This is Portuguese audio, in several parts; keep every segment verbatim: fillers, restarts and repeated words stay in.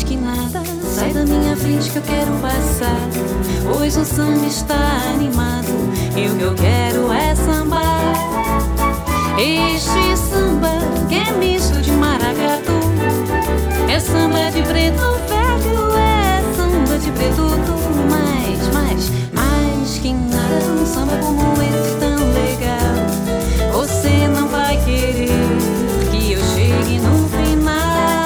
que nada, sai da minha frente que eu quero passar, pois o samba está animado e o que eu quero é sambar. Este samba que é misto de maracatu, é samba de preto velho, é samba de preto tu. Mais, mais, mais que nada, um samba como esse tão legal, você não vai querer que eu chegue no final.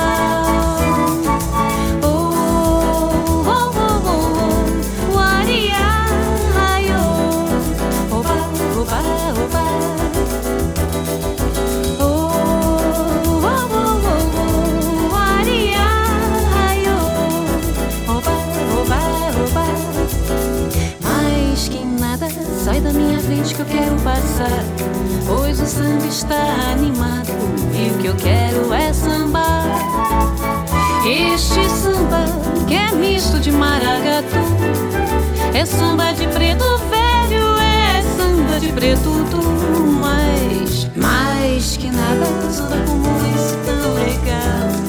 Oh, oh, oh, oh, oh, aria, aio, oba, oba, oba. Sai da minha frente que eu quero passar, pois o samba está animado e o que eu quero é sambar. Este samba que é misto de maracatu, é samba de preto velho, é samba de preto tu. Mais, mais que nada, samba como esse tão legal,